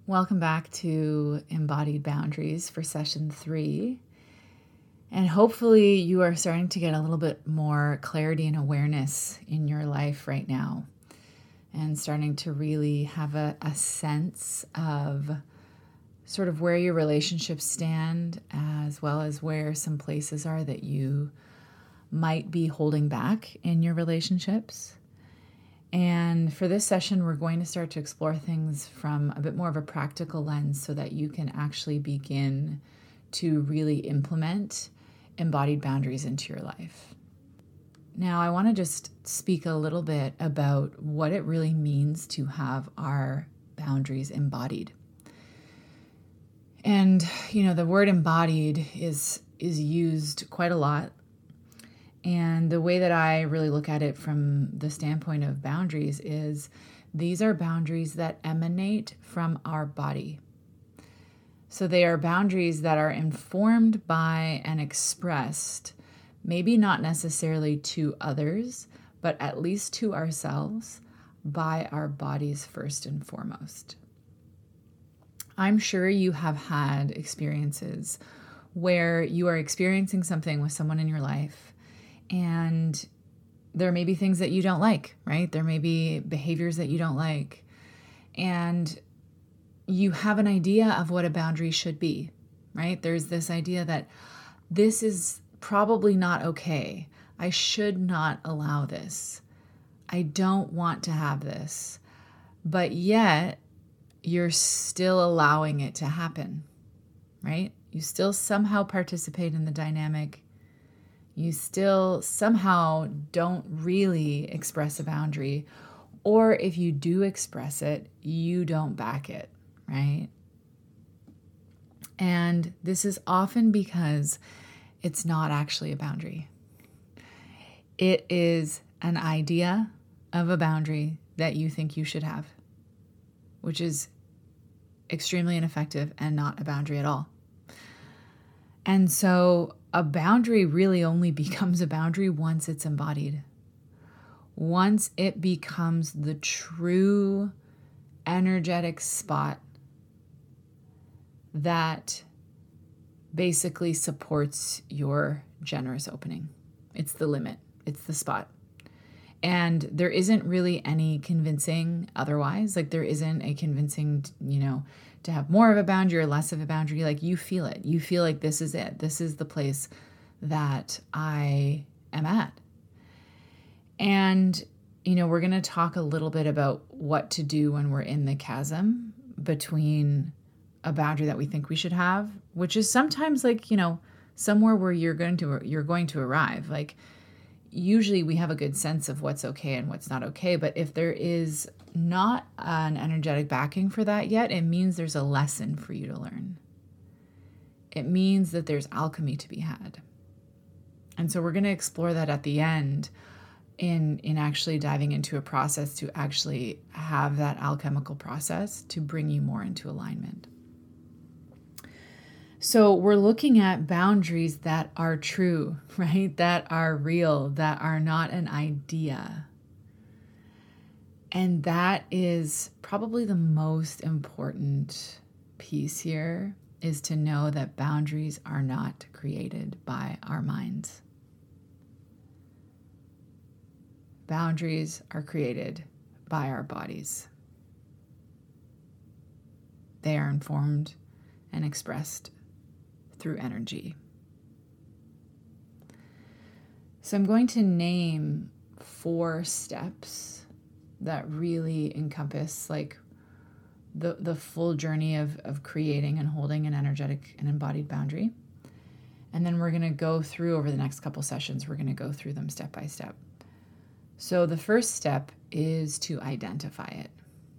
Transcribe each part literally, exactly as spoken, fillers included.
Welcome back to Embodied Boundaries for session three. And hopefully you are starting to get a little bit more clarity and awareness in your life right now and starting to really have a, a sense of sort of where your relationships stand, as well as where some places are that you might be holding back in your relationships. And for this session, we're going to start to explore things from a bit more of a practical lens so that you can actually begin to really implement embodied boundaries into your life. Now, I want to just speak a little bit about what it really means to have our boundaries embodied. And, you know, the word embodied is is used quite a lot. And the way that I really look at it from the standpoint of boundaries is these are boundaries that emanate from our body. So they are boundaries that are informed by and expressed, maybe not necessarily to others, but at least to ourselves, by our bodies first and foremost. I'm sure you have had experiences where you are experiencing something with someone in your life, and there may be things that you don't like, right? There may be behaviors that you don't like. And you have an idea of what a boundary should be, right? There's this idea that this is probably not okay. I should not allow this. I don't want to have this. But yet, you're still allowing it to happen, right? You still somehow participate in the dynamic. You still somehow don't really express a boundary, or if you do express it, you don't back it, right? And this is often because it's not actually a boundary. It is an idea of a boundary that you think you should have, which is extremely ineffective and not a boundary at all. And so a boundary really only becomes a boundary once it's embodied. Once it becomes the true energetic spot that basically supports your generous opening. It's the limit. It's the spot. And there isn't really any convincing otherwise. Like there isn't a convincing, you know, to have more of a boundary or less of a boundary. Like you feel it. You feel like this is it. This is the place that I am at. And, you know, we're going to talk a little bit about what to do when we're in the chasm between a boundary that we think we should have, which is sometimes like, you know, somewhere where you're going to, you're going to arrive. Like usually we have a good sense of what's okay and what's not okay. But if there is not an energetic backing for that yet, it means there's a lesson for you to learn. It means that there's alchemy to be had. And so we're going to explore that at the end in, in actually diving into a process to actually have that alchemical process to bring you more into alignment. So we're looking at boundaries that are true, right? That are real, that are not an idea. And that is probably the most important piece here, is to know that boundaries are not created by our minds. Boundaries are created by our bodies. They are informed and expressed through energy. So I'm going to name four steps that really encompass like the, the full journey of, of creating and holding an energetic and embodied boundary. And then we're going to go through over the next couple sessions, we're going to go through them step by step. So the first step is to identify it.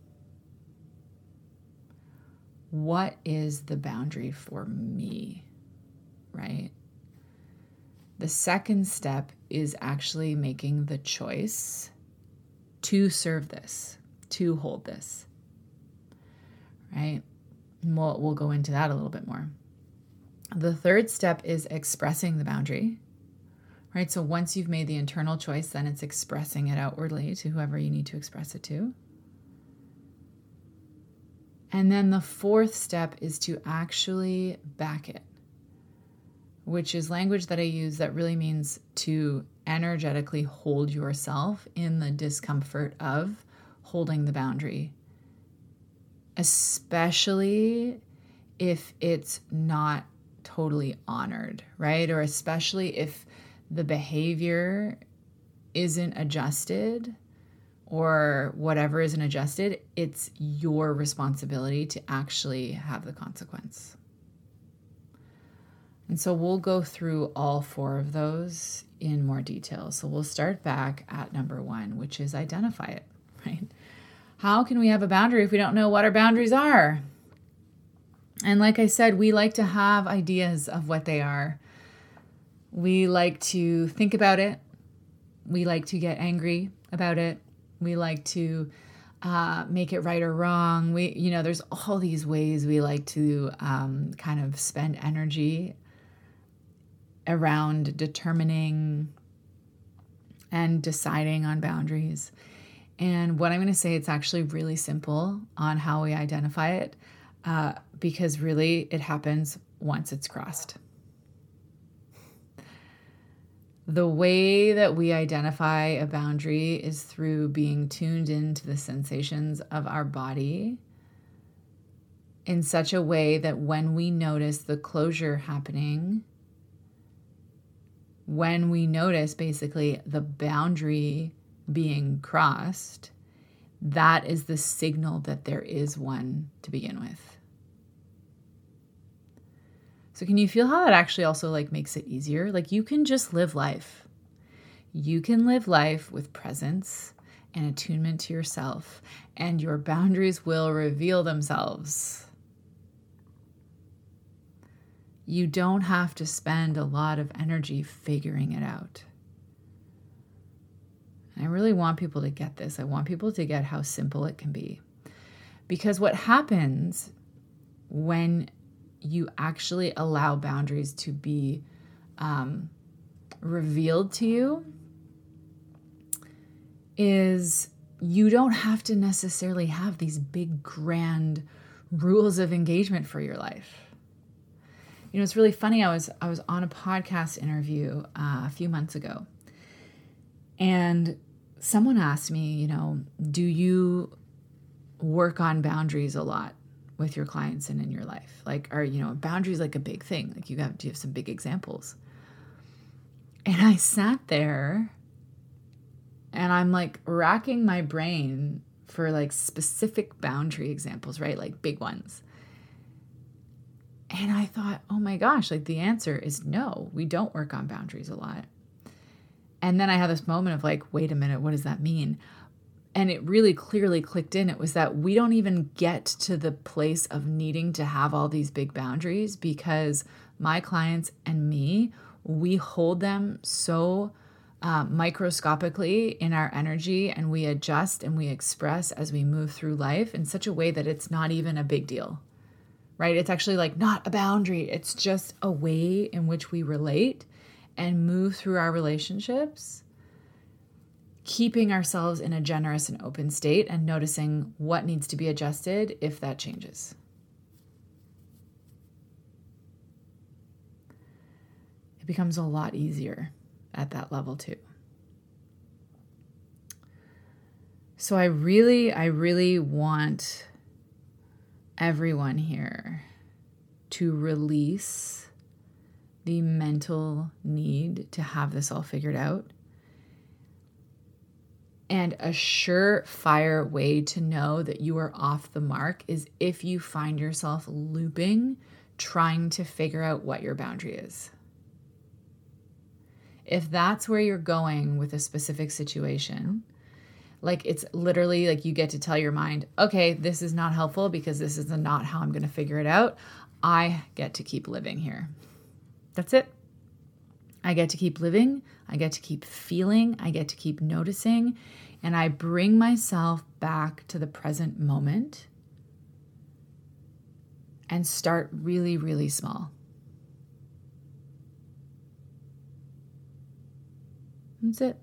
What is the boundary for me, right? The second step is actually making the choice to serve this, to hold this, right? And we'll, we'll go into that a little bit more. The third step is expressing the boundary, right? So once you've made the internal choice, then it's expressing it outwardly to whoever you need to express it to. And then the fourth step is to actually back it, which is language that I use that really means to energetically hold yourself in the discomfort of holding the boundary, especially if it's not totally honored, right? Or especially if the behavior isn't adjusted or whatever isn't adjusted, it's your responsibility to actually have the consequence. And so we'll go through all four of those in more detail. So we'll start back at number one, which is identify it, right? How can we have a boundary if we don't know what our boundaries are? And like I said, we like to have ideas of what they are. We like to think about it. We like to get angry about it. We like to uh, make it right or wrong. We, you know, there's all these ways we like to um, kind of spend energy around determining and deciding on boundaries. And what I'm going to say, it's actually really simple on how we identify it, uh, because really it happens once it's crossed. The way that we identify a boundary is through being tuned into the sensations of our body in such a way that when we notice the closure happening, when we notice basically the boundary being crossed, that is the signal that there is one to begin with. So can you feel how that actually also like makes it easier? Like you can just live life. You can live life with presence and attunement to yourself, and your boundaries will reveal themselves. You don't have to spend a lot of energy figuring it out. I really want people to get this. I want people to get how simple it can be. Because what happens when you actually allow boundaries to be um, revealed to you is you don't have to necessarily have these big, grand rules of engagement for your life. You know, it's really funny. I was I was on a podcast interview uh, a few months ago, and someone asked me, you know, do you work on boundaries a lot with your clients and in your life? Like, are, you know, boundaries like a big thing? Like you have, do you have some big examples? And I sat there and I'm like racking my brain for like specific boundary examples, right? Like big ones. And I thought, oh my gosh, like the answer is no, we don't work on boundaries a lot. And then I had this moment of like, wait a minute, what does that mean? And it really clearly clicked in. It was that we don't even get to the place of needing to have all these big boundaries because my clients and me, we hold them so uh, microscopically in our energy, and we adjust and we express as we move through life in such a way that it's not even a big deal, right? It's actually like not a boundary. It's just a way in which we relate and move through our relationships, keeping ourselves in a generous and open state and noticing what needs to be adjusted if that changes. It becomes a lot easier at that level too. So I really, I really want everyone here to release the mental need to have this all figured out. And a surefire way to know that you are off the mark is if you find yourself looping, trying to figure out what your boundary is. If that's where you're going with a specific situation, like it's literally like you get to tell your mind, okay, this is not helpful because this is not how I'm going to figure it out. I get to keep living here. That's it. I get to keep living. I get to keep feeling. I get to keep noticing. And I bring myself back to the present moment and start really, really small. That's it.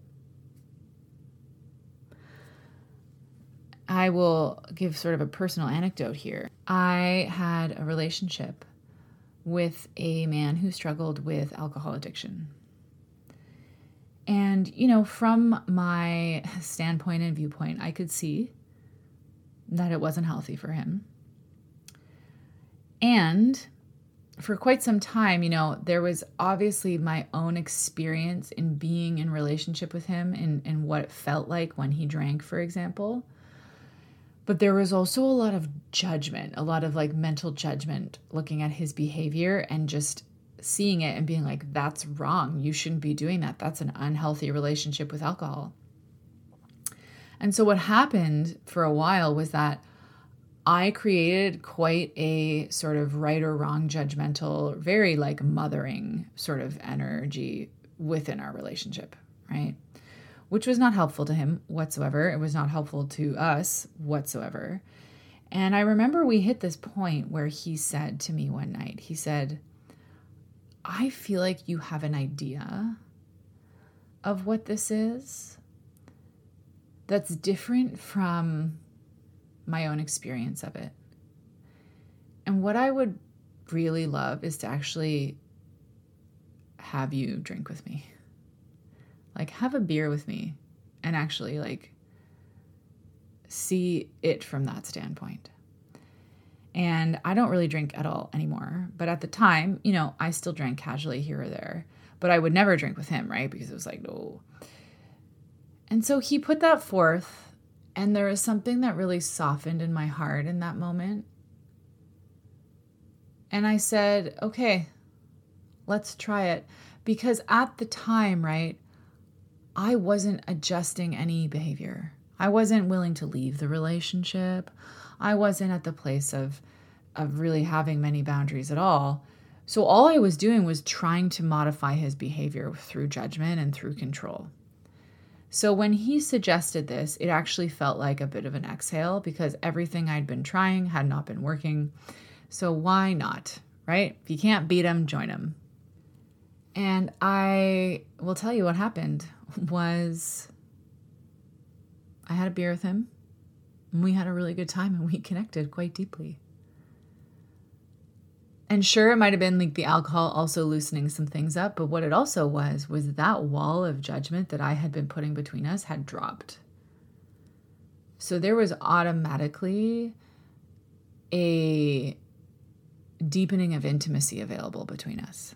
I will give sort of a personal anecdote here. I had a relationship with a man who struggled with alcohol addiction. And, you know, from my standpoint and viewpoint, I could see that it wasn't healthy for him. And for quite some time, you know, there was obviously my own experience in being in relationship with him and, and what it felt like when he drank, for example. But there was also a lot of judgment, a lot of like mental judgment looking at his behavior and just seeing it and being like, that's wrong. You shouldn't be doing that. That's an unhealthy relationship with alcohol. And so what happened for a while was that I created quite a sort of right or wrong judgmental, very like mothering sort of energy within our relationship, right? Which was not helpful to him whatsoever. It was not helpful to us whatsoever. And I remember we hit this point where he said to me one night, he said, I feel like you have an idea of what this is that's different from my own experience of it. And what I would really love is to actually have you drink with me. Like, have a beer with me and actually, like, see it from that standpoint. And I don't really drink at all anymore. But at the time, you know, I still drank casually here or there. But I would never drink with him, right? Because it was like, no. And so he put that forth. And there was something that really softened in my heart in that moment. And I said, okay, let's try it. Because at the time, right, I wasn't adjusting any behavior. I wasn't willing to leave the relationship. I wasn't at the place of, of really having many boundaries at all. So all I was doing was trying to modify his behavior through judgment and through control. So when he suggested this, it actually felt like a bit of an exhale because everything I'd been trying had not been working. So why not, right? If you can't beat him, join him. And I will tell you what happened was I had a beer with him and we had a really good time and we connected quite deeply. And sure, it might have been like the alcohol also loosening some things up, but what it also was, was that wall of judgment that I had been putting between us had dropped. So there was automatically a deepening of intimacy available between us.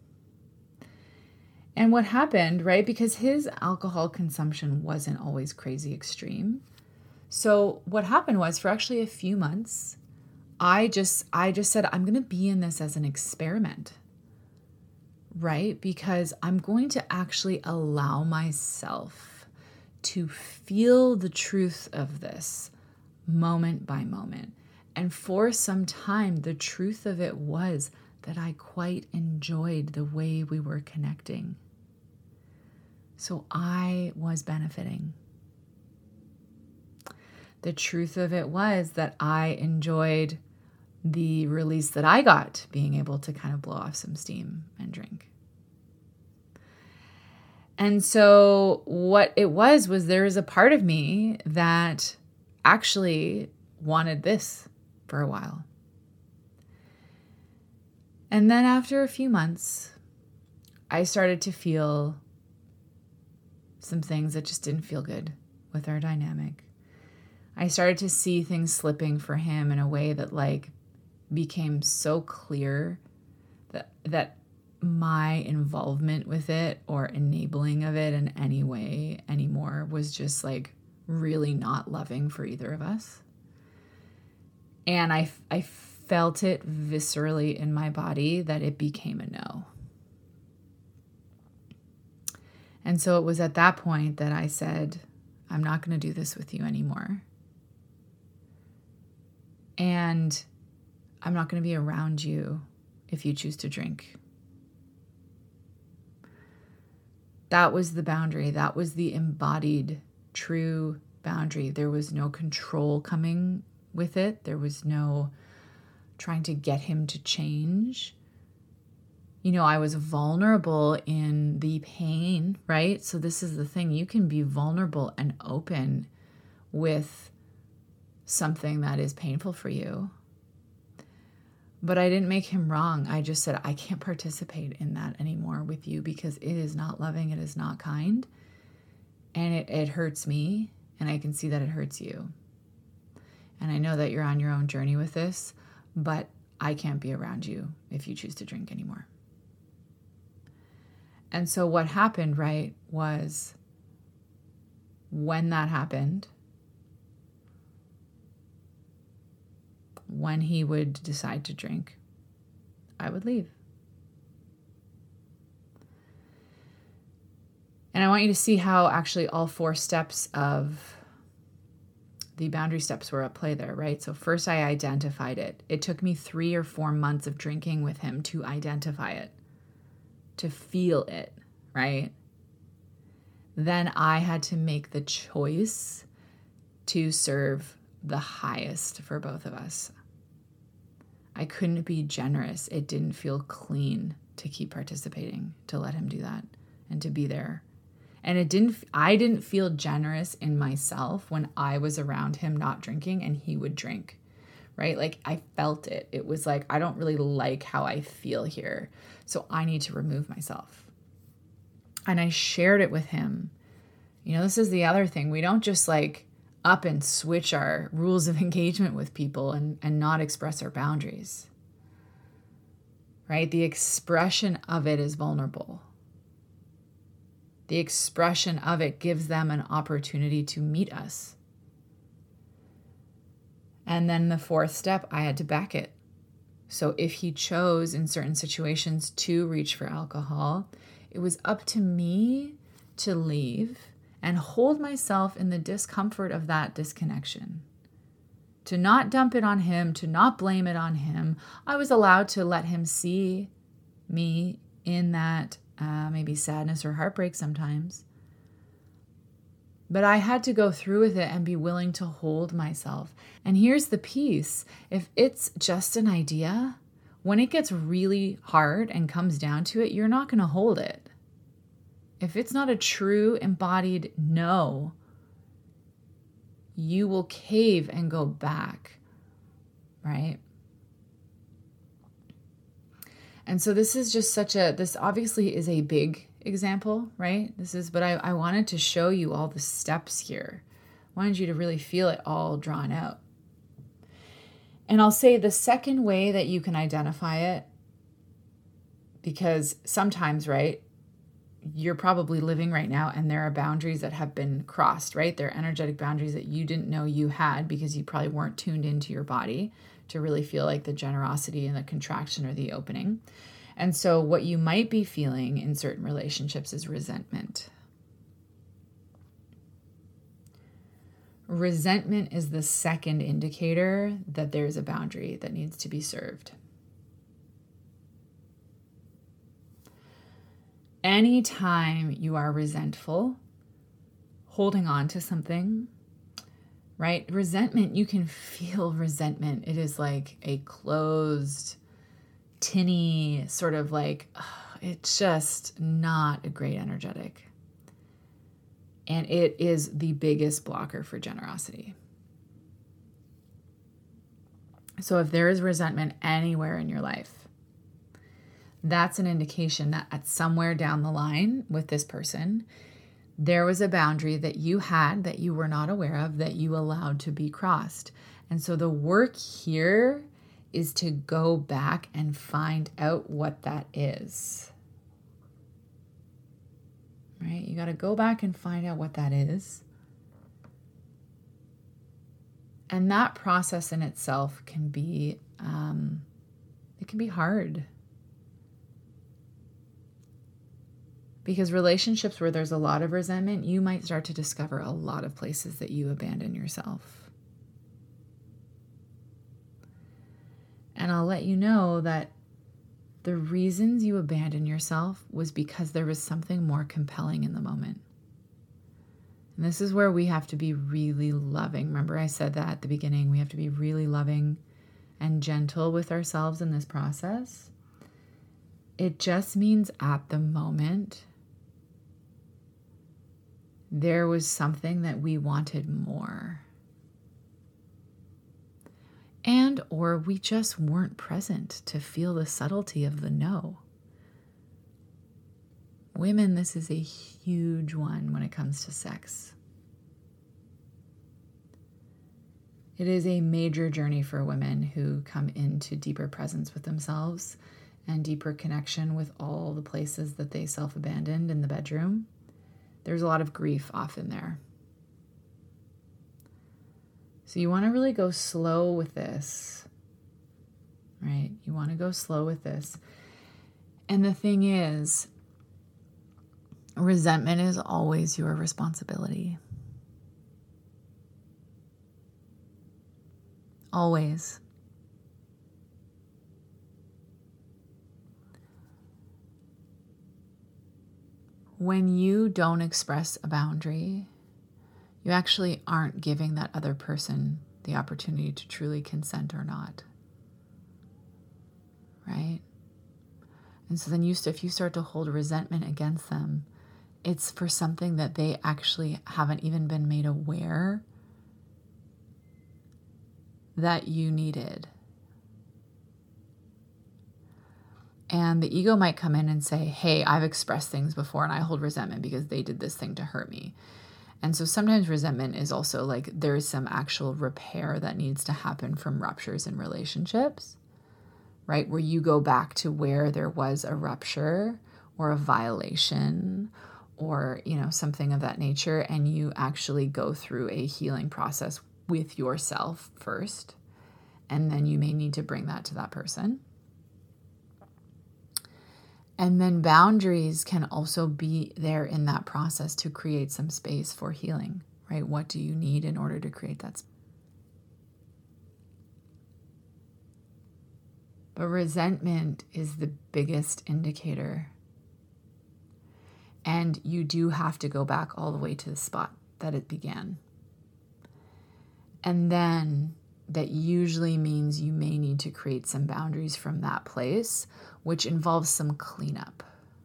And what happened, right, because his alcohol consumption wasn't always crazy extreme. So what happened was for actually a few months, I just I just said, I'm going to be in this as an experiment, right? Because I'm going to actually allow myself to feel the truth of this moment by moment. And for some time, the truth of it was that I quite enjoyed the way we were connecting. So I was benefiting. The truth of it was that I enjoyed the release that I got, being able to kind of blow off some steam and drink. And so what it was, was there was a part of me that actually wanted this for a while. And then after a few months, I started to feel some things that just didn't feel good with our dynamic. I started to see things slipping for him in a way that like became so clear that that my involvement with it or enabling of it in any way anymore was just like really not loving for either of us. And I, I felt it viscerally in my body that it became a no. And so it was at that point that I said, I'm not going to do this with you anymore. And I'm not going to be around you if you choose to drink. That was the boundary. That was the embodied, true boundary. There was no control coming with it. There was no trying to get him to change. You know, I was vulnerable in the pain, right? So this is the thing. You can be vulnerable and open with something that is painful for you. But I didn't make him wrong. I just said, I can't participate in that anymore with you because it is not loving, it is not kind, and it, it hurts me, and I can see that it hurts you. And I know that you're on your own journey with this, but I can't be around you if you choose to drink anymore. And so what happened, right, was when that happened, when he would decide to drink, I would leave. And I want you to see how actually all four steps of the boundary steps were at play there, right? So first I identified it. It took me three or four months of drinking with him to identify it, to feel it, right? Then I had to make the choice to serve the highest for both of us. I couldn't be generous. It didn't feel clean to keep participating, to let him do that and to be there. And it didn't, I didn't feel generous in myself when I was around him not drinking and he would drink, right? Like I felt it. It was like, I don't really like how I feel here. So I need to remove myself. And I shared it with him. You know, this is the other thing. We don't just like up and switch our rules of engagement with people and, and not express our boundaries, right? The expression of it is vulnerable. The expression of it gives them an opportunity to meet us. And then the fourth step, I had to back it. So if he chose in certain situations to reach for alcohol, it was up to me to leave and hold myself in the discomfort of that disconnection. To not dump it on him, to not blame it on him. I was allowed to let him see me in that uh, maybe sadness or heartbreak sometimes. But I had to go through with it and be willing to hold myself. And here's the piece. If it's just an idea, when it gets really hard and comes down to it, you're not going to hold it. If it's not a true embodied no, you will cave and go back, right? And so this is just such a, this obviously is a big example, right? This is, but I, I wanted to show you all the steps here. I wanted you to really feel it all drawn out. And I'll say the second way that you can identify it, because sometimes, right, you're probably living right now and there are boundaries that have been crossed, right? There are energetic boundaries that you didn't know you had because you probably weren't tuned into your body to really feel like the generosity and the contraction or the opening. And so what you might be feeling in certain relationships is resentment. Resentment is the second indicator that there's a boundary that needs to be served. Anytime you are resentful, holding on to something, right? Resentment, you can feel resentment. It is like a closed, tinny, sort of like, ugh, it's just not a great energetic. And it is the biggest blocker for generosity. So if there is resentment anywhere in your life, that's an indication that at somewhere down the line with this person, there was a boundary that you had that you were not aware of that you allowed to be crossed. And so the work here is to go back and find out what that is. Right? You got to go back and find out what that is. And that process in itself can be, um, it can be hard. Because relationships where there's a lot of resentment, you might start to discover a lot of places that you abandon yourself. And I'll let you know that the reasons you abandon yourself was because there was something more compelling in the moment. And this is where we have to be really loving. Remember I said that at the beginning, we have to be really loving and gentle with ourselves in this process. It just means at the moment, there was something that we wanted more. And or we just weren't present to feel the subtlety of the no. Women, this is a huge one when it comes to sex. It is a major journey for women who come into deeper presence with themselves and deeper connection with all the places that they self-abandoned in the bedroom. There's a lot of grief often there. So you want to really go slow with this, right? You want to go slow with this. And the thing is, resentment is always your responsibility. Always. When you don't express a boundary, you actually aren't giving that other person the opportunity to truly consent or not. Right? And so then you, if you start to hold resentment against them, it's for something that they actually haven't even been made aware that you needed. And the ego might come in and say, hey, I've expressed things before and I hold resentment because they did this thing to hurt me. And so sometimes resentment is also like there's some actual repair that needs to happen from ruptures in relationships, right? Where you go back to where there was a rupture or a violation or, you know, something of that nature, and you actually go through a healing process with yourself first, and then you may need to bring that to that person. And then boundaries can also be there in that process to create some space for healing, right? What do you need in order to create that space? But resentment is the biggest indicator. And you do have to go back all the way to the spot that it began. And then that usually means you may need to create some boundaries from that place, which involves some cleanup.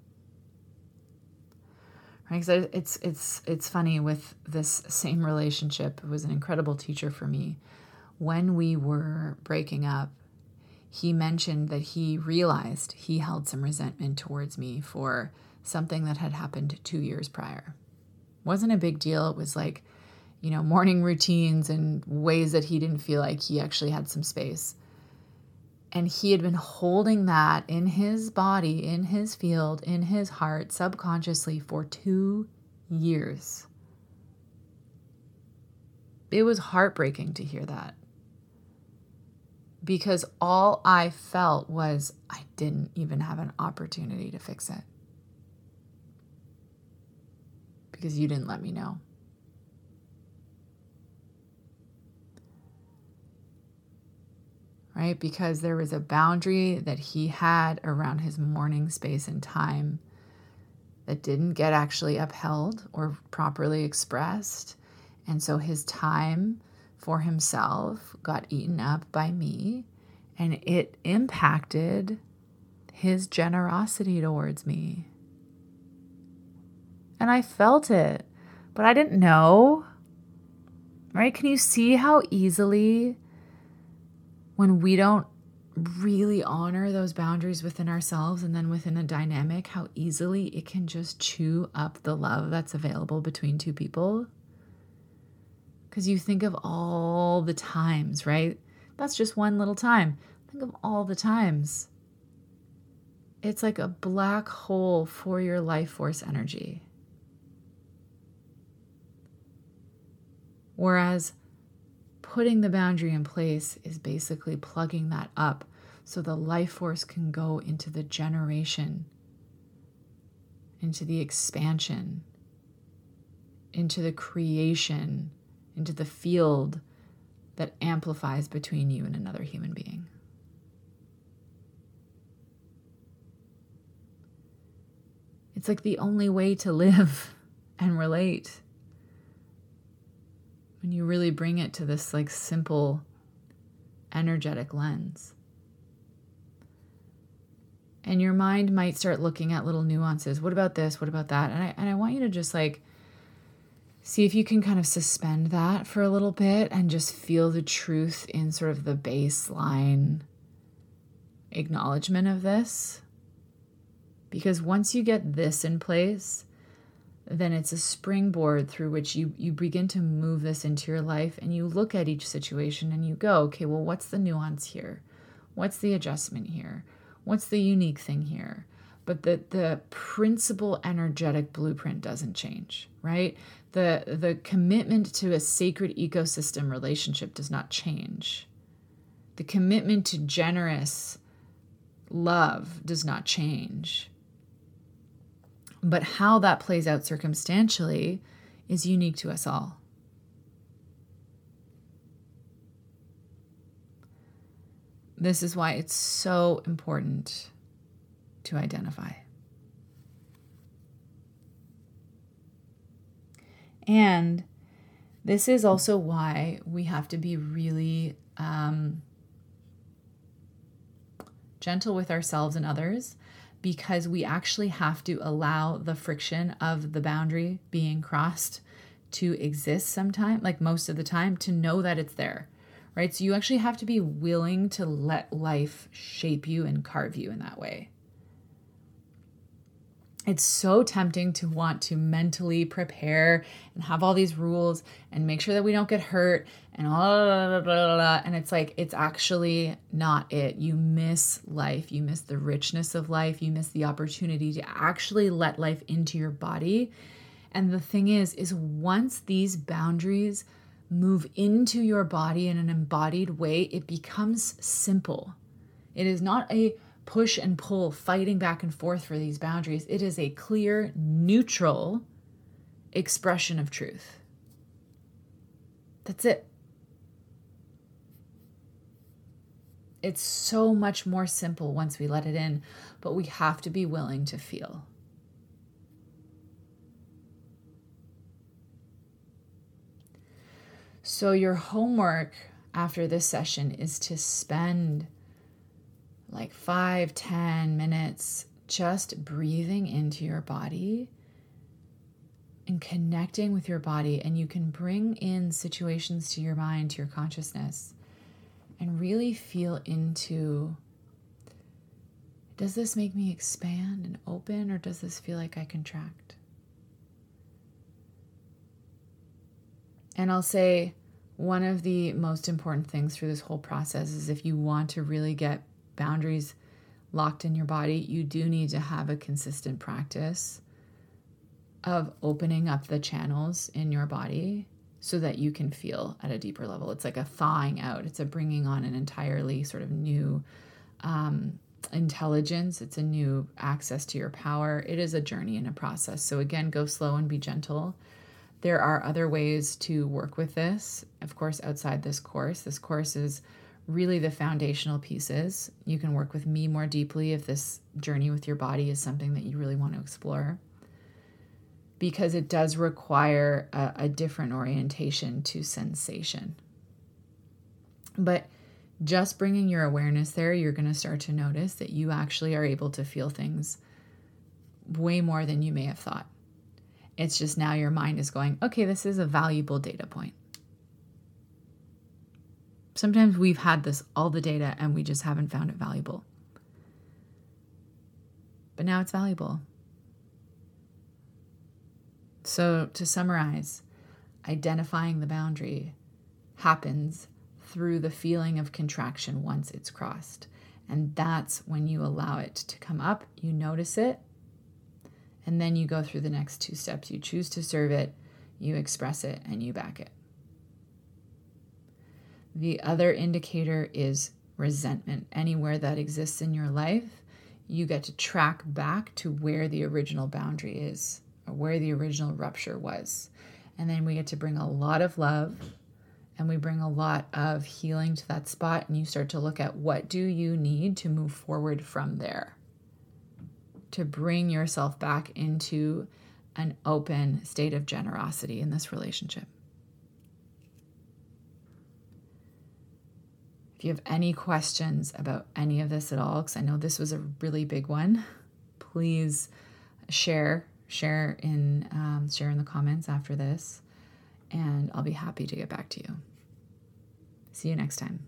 Right? Because it's it's it's funny with this same relationship. It was an incredible teacher for me. When we were breaking up, he mentioned that he realized he held some resentment towards me for something that had happened two years prior. Wasn't a big deal. It was like, you know, morning routines and ways that he didn't feel like he actually had some space. And he had been holding that in his body, in his field, in his heart, subconsciously for two years. It was heartbreaking to hear that. Because all I felt was I didn't even have an opportunity to fix it. Because you didn't let me know. Right? Because there was a boundary that he had around his morning space and time that didn't get actually upheld or properly expressed. And so his time for himself got eaten up by me, and it impacted his generosity towards me. And I felt it, but I didn't know. Right? Can you see how easily, when we don't really honor those boundaries within ourselves and then within a dynamic, how easily it can just chew up the love that's available between two people? Because you think of all the times, right? That's just one little time. Think of all the times. It's like a black hole for your life force energy. Whereas putting the boundary in place is basically plugging that up so the life force can go into the generation, into the expansion, into the creation, into the field that amplifies between you and another human being. It's like the only way to live and relate. When you really bring it to this like simple, energetic lens. And your mind might start looking at little nuances. What about this? What about that? And I and I want you to just like See if you can kind of suspend that for a little bit and just feel the truth in sort of the baseline acknowledgement of this. Because once you get this in place, then it's a springboard through which you, you begin to move this into your life, and you look at each situation and you go, okay, well, what's the nuance here? What's the adjustment here? What's the unique thing here? But the, the principal energetic blueprint doesn't change, right? The, the commitment to a sacred ecosystem relationship does not change. The commitment to generous love does not change. But how that plays out circumstantially is unique to us all. This is why it's so important to identify. And this is also why we have to be really um, gentle with ourselves and others, because we actually have to allow the friction of the boundary being crossed to exist sometime, like most of the time, to know that it's there, right? So you actually have to be willing to let life shape you and carve you in that way. It's so tempting to want to mentally prepare and have all these rules and make sure that we don't get hurt and blah, blah, blah, blah, blah. And it's like, it's actually not it. You miss life. You miss the richness of life. You miss the opportunity to actually let life into your body. And the thing is, is once these boundaries move into your body in an embodied way, it becomes simple. It is not a push and pull, fighting back and forth for these boundaries. It is a clear, neutral expression of truth. That's it. It's so much more simple once we let it in, but we have to be willing to feel. So your homework after this session is to spend like five, ten minutes just breathing into your body and connecting with your body. And you can bring in situations to your mind, to your consciousness, and really feel into, does this make me expand and open, or does this feel like I contract? And I'll say one of the most important things through this whole process is, if you want to really get boundaries locked in your body, you do need to have a consistent practice of opening up the channels in your body so that you can feel at a deeper level. It's like a thawing out. It's a bringing on an entirely sort of new um, intelligence. It's a new access to your power. It is a journey and a process. So again, go slow and be gentle. There are other ways to work with this, of course, outside this course. This course is really the foundational pieces. You can work with me more deeply if this journey with your body is something that you really want to explore, because it does require a, a different orientation to sensation. But just bringing your awareness there, you're going to start to notice that you actually are able to feel things way more than you may have thought. It's just now your mind is going, okay, this is a valuable data point. Sometimes we've had this, all the data, and we just haven't found it valuable. But now it's valuable. So to summarize, identifying the boundary happens through the feeling of contraction once it's crossed. And that's when you allow it to come up, you notice it, and then you go through the next two steps. You choose to serve it, you express it, and you back it. The other indicator is resentment. Anywhere that exists in your life, you get to track back to where the original boundary is, or where the original rupture was. And then we get to bring a lot of love, and we bring a lot of healing to that spot, and you start to look at, what do you need to move forward from there, to bring yourself back into an open state of generosity in this relationship. If you have any questions about any of this at all, because I know this was a really big one, please share, share in, um, share in the comments after this. and I'll be happy to get back to you. See you next time.